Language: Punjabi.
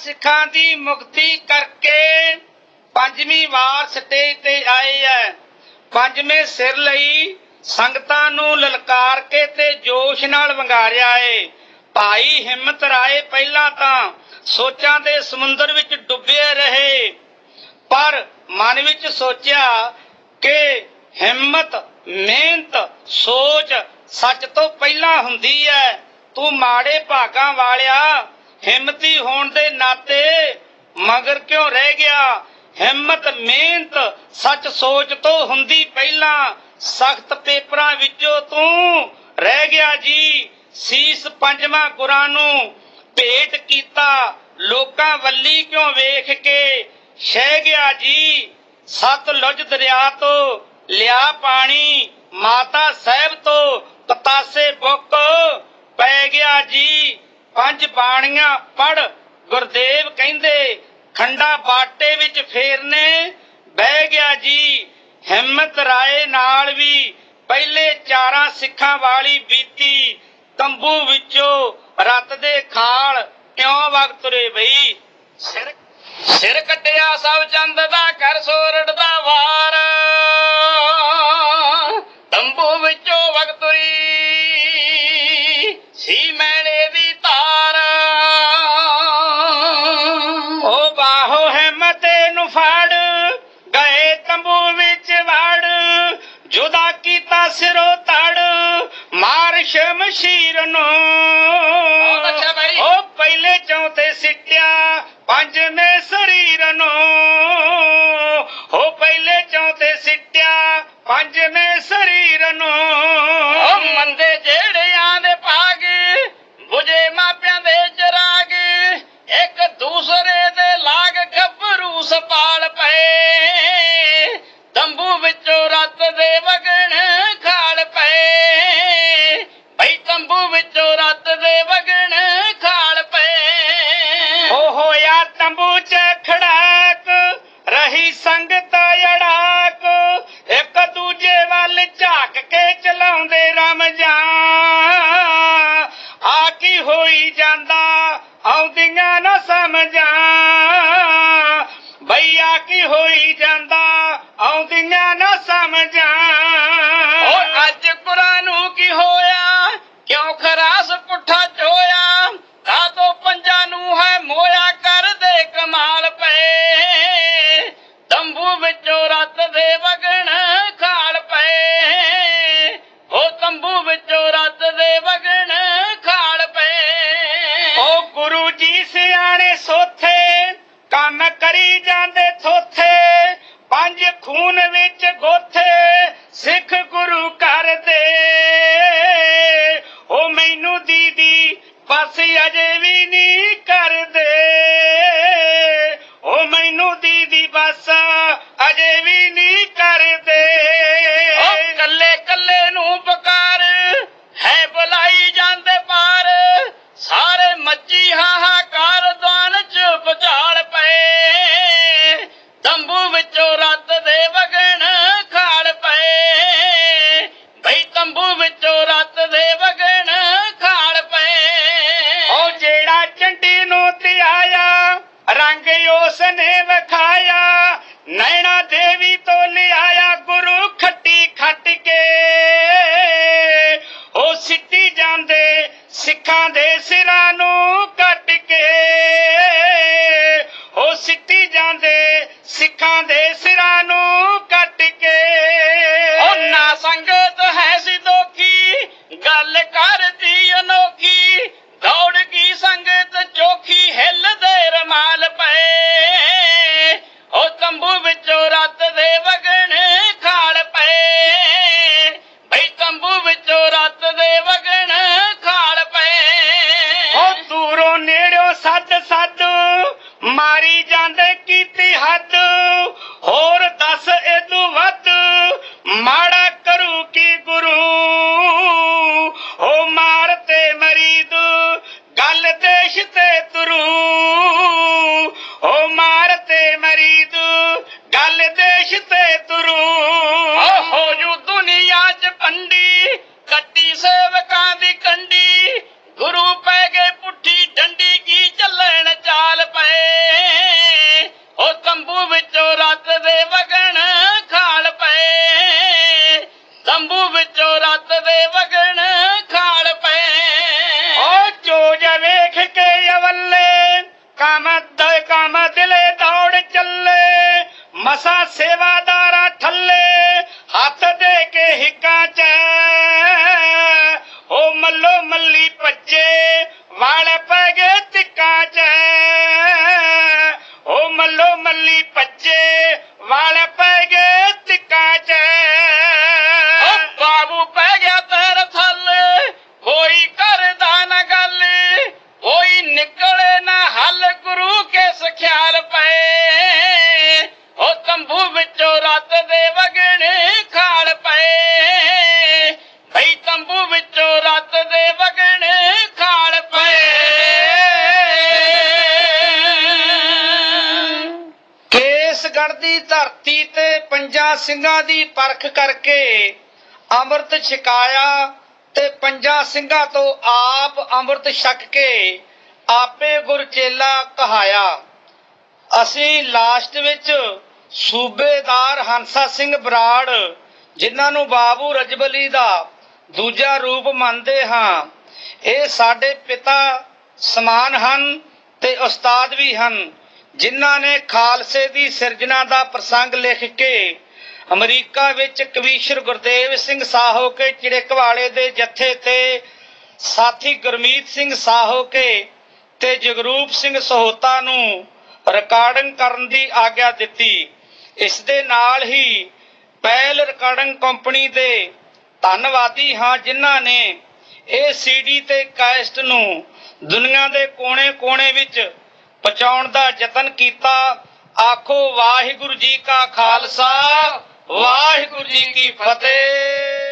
ਸਿੱਖਾਂ ਦੀ ਮੁਕਤੀ ਕਰਕੇ ਪੰਜਵੀਂ ਵਾਰ ਸਟੇਜ ਤੇ ਆਏ ਐ। ਪੰਜਵੇਂ ਸਿਰ ਲਈ ਸੰਗਤਾਂ ਨੂੰ ਲਲਕਾਰ ਕੇ ਤੇ ਜੋਸ਼ ਨਾਲ ਵੰਗਾਰਿਆ ਏ। ਭਾਈ ਹਿੰਮਤ ਰਾਏ ਪਹਿਲਾਂ ਤਾਂ ਸੋਚਾਂ ਦੇ ਸਮੁੰਦਰ ਵਿੱਚ ਡੁੱਬੇ ਰਹੇ, ਪਰ ਮਨ ਵਿੱਚ ਸੋਚਿਆ ਕਿ ਹਿੰਮਤ, ਮਿਹਨਤ, ਸੋਚ ਸੱਚ ਤੋਂ ਪਹਿਲਾਂ ਹੁੰਦੀ ਹੈ। ਤੂੰ ਮਾੜੇ ਭਾਗਾਂ ਵਾਲਿਆ ਹਿੰਮਤੀ ਹੋਣ ਦੇ ਨਾਤੇ ਮਗਰ ਕਿਉਂ ਰਹਿ ਗਿਆ? ਹਿੰਮਤ, ਮਿਹਨਤ, ਸੱਚ ਸੋਚ ਤੋਂ ਹੁੰਦੀ ਪਹਿਲਾਂ ਸਖਤ ਪੇਪਰਾਂ ਵਿੱਚੋਂ ਤੂੰ ਰਹਿ ਗਿਆ ਜੀ। ਸੀਸ ਪੰਜਵਾਂ ਗੁਰਾਂ ਨੂੰ ਭੇਟ ਕੀਤਾ, ਲੋਕਾਂ ਵੱਲੀ ਕਿਉਂ ਵੇਖ ਕੇ ਛਹਿ ਗਿਆ ਜੀ। ਸਤਲੁਜ ਦਰਿਆ ਤੋਂ ਲਿਆ ਪਾਣੀ, ਮਾਤਾ ਸਾਹਿਬ ਤੋਂ ਪਤਾਸੇ ਬੁੱਕ ਪੈ ਗਿਆ ਜੀ। ਪੰਜ ਬਾਣੀਆਂ ਪੜ ਗੁਰਦੇਵ ਕਹਿੰਦੇ, ਖੰਡਾ ਬਾਟੇ ਵਿੱਚ ਫੇਰਨੇ ਬਹਿ ਗਿਆ ਜੀ। ਹਿੰਮਤ ਰਾਏ ਨਾਲ ਵੀ ਪਹਿਲੇ ਚਾਰਾਂ ਸਿੱਖਾਂ ਵਾਲੀ ਬੀਤੀ। ਤੰਬੂ ਵਿੱਚੋਂ ਰੱਤ ਦੇ ਖਾਲ ਕਿਉਂ ਵਗ ਤੁਰੇ ਬਈ? ਸਿਰ ਕੱਟਿਆ ਸਭ ਚੰਦ ਦਾ, ਕਰ ਸੋਰਠ ਦਾ ਵਾਰ। ਤੰਬੂ ਵਿੱਚੋਂ ਵਗ ਤੁਰੀ ਸੀ ਮੈਲੇ ਦੀ ਤਾਰ। ਉਹ ਬਾਹੋ ਹਿੰਮਤ ਨੂੰ ਫੜ ਗਏ ਤੰਬੂ ਵਿੱਚ ਵੜ, ਜੁਦਾ ਕੀਤਾ ਸਿਰੋਂ ਤੜ ਮਾਰ ਸ਼ਮਸ਼ੀਰ ਨੂੰ। ਉਹ ਪਹਿਲੇ ਚੌਥੇ ਸਿੱਟਿਆ ਪੰਜਵੇਂ ਸਰੀਰ ਨੂੰ। ਉਹ ਪਹਿਲੇ ਚੌਥੇ ਸਿੱਟਿਆ ਪੰਜਵੇਂ ਸਰੀਰ ਨੂੰ। ਉਹ ਮੰਦੇ ਜਿਹੜਿਆਂ ਦੇ ਭਾਗ ਬੁਝੇ ਮਾਪਿਆਂ ਦੇ ਚਰਾਗ, ਇੱਕ ਦੂਸਰੇ ਦੇ ਲਾਗ ਗੱਭਰੂ ਸਪਾਲ ਪਏ। ਤੰਬੂ ਵਿੱਚੋਂ ਰੱਤ ਦੇ ਵਗਣ ਖਾਲ ਪਏ ਬਈ, ਤੰਬੂ ਵਿੱਚੋਂ ਰੱਤ ਦੇ ਵਗਣ ਖਾਲ ਪਏ। ਉਹ ਹੋਇਆ ਤੰਬੂ ਚ ਖੜਾਕ, ਰਹੀ ਸੰਗਤ ਅੜਾਕ, ਇੱਕ ਦੂਜੇ ਵੱਲ ਝਾਕ ਕੇ ਚਲਾਉਂਦੇ ਰਮਜਾਨ। ਆ ਕੀ ਹੋਈ ਜਾਂਦਾ ਆਉਂਦੀਆਂ ਨਾ ਸਮਝਾਂ ਬਈ, ਆ ਕੀ ਹੋਈ ਜਾਂਦਾ ਆਉਂਦੀਆਂ ਨਾ ਸਮਝਾਂ। ਓ ਅੱਜ ਕੁਰਾਨ ਨੂੰ ਕੀ ਹੋਇਆ, ਕਿਉਂ ਖਰਾਸ ਪੁੱਠਾ ਚੋਇਆ, ਕਾਹਤੋਂ ਪੰਜਾਂ ਨੂੰ ਹੈ ਮੋਇਆ, ਕਰਦੇ ਕਮਾਲ ਪਏ। ਤੰਬੂ ਵਿੱਚੋਂ ਰੱਤ ਦੇ ਵਗਣ ਖਾਲ ਪਏ। ਉਹ ਤੰਬੂ ਵਿੱਚੋਂ ਰੱਤ ਦੇ ਵਗਣ ਖਾਲ ਪਏ। ਉਹ ਗੁਰੂ ਜੀ ਸਿਆਣੇ ਸੋਥੇ ਕੰਮ ਕਰੀ ਜਾਂਦੇ ਥੋਥੇ, ਪੰਜ ਖੂਨ ਵਿੱਚ ਗੋਥੇ ਸਿੱਖ ਗੁਰੂ ਘਰ ਦੇ। ਉਹ ਮੈਨੂੰ ਦੀਦੀ ਬਸ ਅਜੇ ਵੀ ਨਹੀਂ ਕਰਦੇ, ਉਹ ਮੈਨੂੰ ਦੀਦੀ ਬਸ ਅਜੇ ਵੀ ਨਹੀਂ ਕਰਦੇ। ਉਹ ਕੱਲੇ ਕੱਲੇ ਨੂੰ ਪੁਕਾਰ ਹੈ ਬੁਲਾਈ ਜਾਂਦੇ ਪਾਰ, ਸਾਰੇ ਮੱਚੀ ਹਾਹਾਕਾਰ ਦਾਨ ਚ ਭੁਚਾਲ ਪਏ। ਤੰਬੂ ਵਿੱਚੋਂ ਰੱਤ ਦੇ ਵਗਣ ਖਾਲ ਪਏ ਬਈ, ਤੰਬੂ ਵਿੱਚੋਂ ਰੱਤ ਦੇ ਵਗਣ ਖਾਲ ਪਏ। ਉਹ ਜਿਹੜਾ ਚੰਡੀ ਨੂੰ ਧਿਆਇਆ ਰੰਗ ਉਸ ਨੇ ਵਿਖਾਇਆ, ਨੈਣਾ ਦੇਵੀ ਤੋਂ ਲਿਆਇਆ ਗੁਰੂ ਖੱਟੀ ਖੱਟ ਕੇ। ਉਹ ਸਿੱਟੀ ਜਾਂਦੇ ਸਿੱਖਾਂ ਦੇ ਸਿਰਾਂ ਨੂੰ ਕੱਟ ਕੇ। ਉਹ ਸਿੱਟੀ ਜਾਂਦੇ ਸਿੱਖਾਂ ਦੇ ਸਿਰਾਂ ਨੂੰ ਕੱਟ ਕੇ। ਉਹ ਨਾ ਸੰਗਤ ਹੈ ਸੀ ਦੋਖੀ, ਗੱਲ ਕਰਦੀ ਅਨੋਖੀ, ਦੌੜ ਗਈ ਸੰਗਤ ਚੋਖੀ, ਹਿੱਲਦੇ ਰਮਾਲ ਪਏ। ਉਹ ਤੰਬੂ ਵਿੱਚੋਂ ਰੱਤ ਦੇ ਵਗਣ ਖਾਲ ਪਏ ਬਈ, ਤੰਬੂ ਵਿੱਚੋਂ ਰੱਤ ਦੇ ਵਗਣ ਖਾਲ ਪਏ। ਉਹ ਦੂਰੋਂ ਨੇੜਿਓਂ ਸੱਦ ਸੱਦ ਮਾਰੀ ਜਾਂਦੇ ਕੀਤੀ ਹੱਦ, ਹੋਰ ਦੱਸ ਇਹਦੂ ਵੱਧ ਮਾੜਾ ਕਰੂ ਕੀ ਗੁਰੂ। ਉਹ ਮਾਰ ਤੇ ਮਰੀਦ ਗੱਲ ਦੇਸ਼ ਤੇ ਤੁਰੂ, ਉਹ ਮਾਰ ਤੇ ਮਰੀਦ ਗੱਲ ਦੇਸ਼ ਤੇ ਤੁਰੂ। ਹੋ ਜੂ ਦੁਨੀਆ ਚ ਪੰਡੀ ਕੱਟੀ ਸੇਵਕਾਂ ਦੀ ਕੰਡੀ, ਗੁਰੂ ਪੈ ਗਏ ਪੁੱਠੀ ਡੰਡੀ, ਕੀ ਚੱਲਣ ਚਾਲ ਪਏ। काम दिले दौड़ चले मसा सेवादारा ठल्ले हाथ दे के हिक्का च ओ मल्लो मल्ली पच्चे वाले पै गए तिक्का च ओ मल्लो मल्ली पच्चे वाले पै गए तिक्का च बाबू पै गया पैर थल्ले कोई करदा न गल कोई निकले ना हल गुरु के सख्याल पे ओ तंबू विचों रात दे वगणे खाल पे भई तंबू विचों रात दे वगणे खाल पे केसगढ़ दी धरती ते पंजां ਸਿੰਘਾਂ ਦੀ परख करके ਅੰਮ੍ਰਿਤ ਛਕਾਇਆ ਤੇ ਪੰਜਾਂ ਸਿੰਘਾਂ ਤੋਂ ਆਪ ਅੰਮ੍ਰਿਤ ਛਕ ਕੇ ਆਪੇ ਗੁਰਚੇਲਾ ਕਹਾਇਆ। ਅਸੀਂ ਲਾਸਟ ਵਿੱਚ ਸੂਬੇਦਾਰ ਹੰਸਾ ਸਿੰਘ ਬਰਾੜ ਜਿਨ੍ਹਾਂ ਨੂੰ ਬਾਬੂ ਰਜਬਲੀ ਦਾ ਦੂਜਾ ਰੂਪ ਮੰਨਦੇ ਹਾਂ, ਇਹ ਸਾਡੇ ਪਿਤਾ ਸਮਾਨ ਹਨ ਤੇ ਉਸਤਾਦ ਵੀ ਹਨ, ਜਿਨ੍ਹਾਂ ਨੇ ਖਾਲਸੇ ਦੀ ਸਿਰਜਣਾ ਦਾ ਪ੍ਰਸੰਗ ਲਿਖ ਕੇ ਅਮਰੀਕਾ ਵਿੱਚ ਕਵੀਸ਼ਰ ਗੁਰਦੇਵ ਸਿੰਘ ਸਾਹੋਕੇ ਚਿੜਕਵਾਲੇ ਦੇ ਜੱਥੇ ਤੇ ਸਾਥੀ ਗੁਰਮੀਤ ਸਿੰਘ ਸਾਹੋਕੇ ਤੇ ਜਗਰੂਪ ਸਿੰਘ ਸਹੋਤਾ ਨੂੰ ਰਿਕਾਰਡਿੰਗ ਕਰਨ ਦੀ ਆਗਿਆ ਦਿੱਤੀ। ਇਸ ਦੇ ਨਾਲ ਹੀ ਪਹਿਲ ਰਿਕਾਰਡਿੰਗ ਕੰਪਨੀ ਦੇ ਧੰਨਵਾਦੀ ਹਾਂ, ਜਿਨ੍ਹਾਂ ਨੇ ਇਹ CD ਤੇ ਕੈਸਟ ਨੂੰ ਦੁਨੀਆ ਦੇ ਕੋਨੇ-ਕੋਨੇ ਵਿੱਚ ਪਹੁੰਚਾਉਣ ਦਾ ਯਤਨ ਕੀਤਾ। ਆਖੋ ਵਾਹਿਗੁਰੂ ਜੀ ਕਾ ਖਾਲਸਾ, ਵਾਹਿਗੁਰੂ ਜੀ ਕੀ ਫਤਿਹ।